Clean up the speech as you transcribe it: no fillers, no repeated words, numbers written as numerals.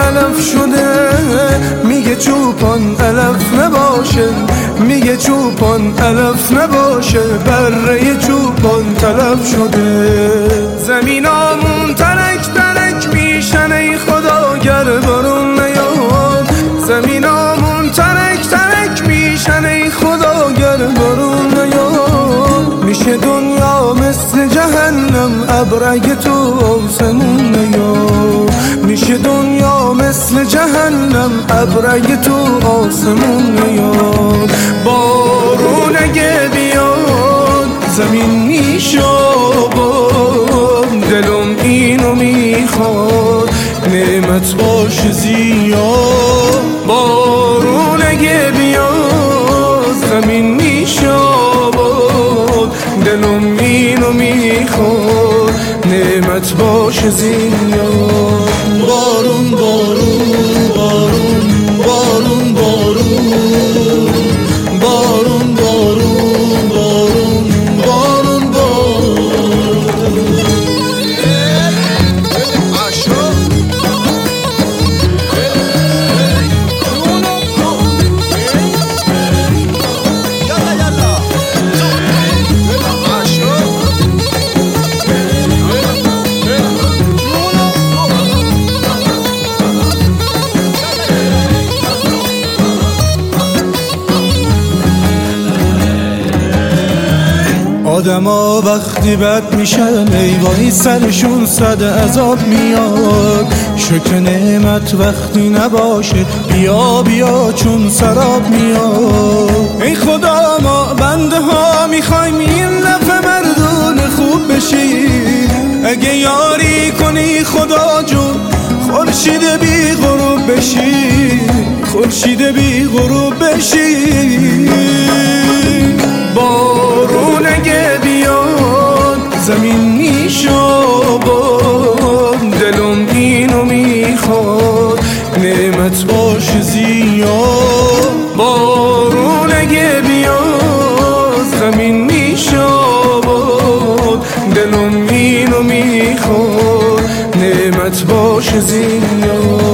علف شده، میگه چوپان علف نباشه، میگه چوپان علف نباشه، بره چوپان تلف شده. زمینامون ترک ترک میشن ای خدا گر بارون نیاد، زمینامون ترک ترک میشن ای خدا گر بارون نیاد. میشه دنیا مثل جهنم ابر اگه تو آسمون نیاد، میشه دنیا مثل جهنم ابر اگه تو آسمون نیاد. بارون اگه بیاد زمین میشه آباد، دلم اینو میخواد نعمت باشه زیاد. بارون اگه بیاد زمین میشه آباد، دلم اینو میخواد نعمت باشه زیاد. بارون بارون بارون بارون بارون بارون بارون بارون بارون آدما وقتی بد میشن ای وای سرشون صد عذاب میاد. شکر نعمت وقتی نباشه بیا بیا چون سراب میاد. ای خدا ما بنده ها میخوایم این دفعه مردون خوب بشیم، اگه یاری کنی خدا جون خورشید بی غروب بشی، خورشید بی غروب بشی. بارون اگه بیاد زمین میشه آباد، دلم اینو میخواد نعمت باشه زیاد. بارون اگه بیاد زمین میشه آباد، دلم اینو میخواد نعمت باشه زیاد.